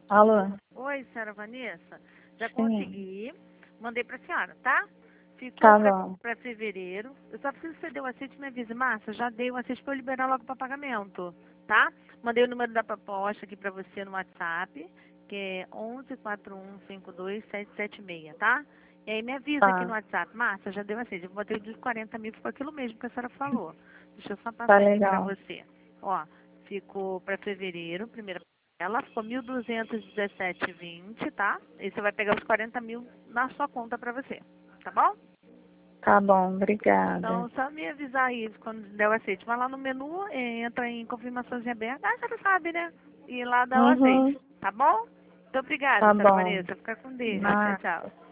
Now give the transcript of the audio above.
Alô? Oi, senhora Vanessa. Já Sim. consegui. Mandei pra senhora, tá? Ficou Tá bom. pra fevereiro. Eu só preciso que você dê o aceite e me avise. Márcia, já dei o aceite pra eu liberar logo pra pagamento, tá? Mandei o número da proposta aqui pra você no WhatsApp, que é 1141527776, tá? E aí me avisa aqui no Tá. WhatsApp. Márcia, já deu o aceite. Eu botei o de 40 mil, ficou aquilo mesmo que a senhora falou. Deixa eu só Tá passar aqui pra legal. você. Ó, ficou pra fevereiro, primeira. Ela ficou 1.217,20, tá? E você vai pegar os 40 mil na sua conta pra você, tá bom? Tá bom, obrigada. Então, só me avisar aí quando der o aceite. Vai lá no menu, entra em confirmações em aberto. Ah, você não sabe, né? E lá dá o aceite, Uhum. tá bom? Muito obrigada, Tá senhora bom. Vanessa. Fica com Deus. Tchau, Na tchau.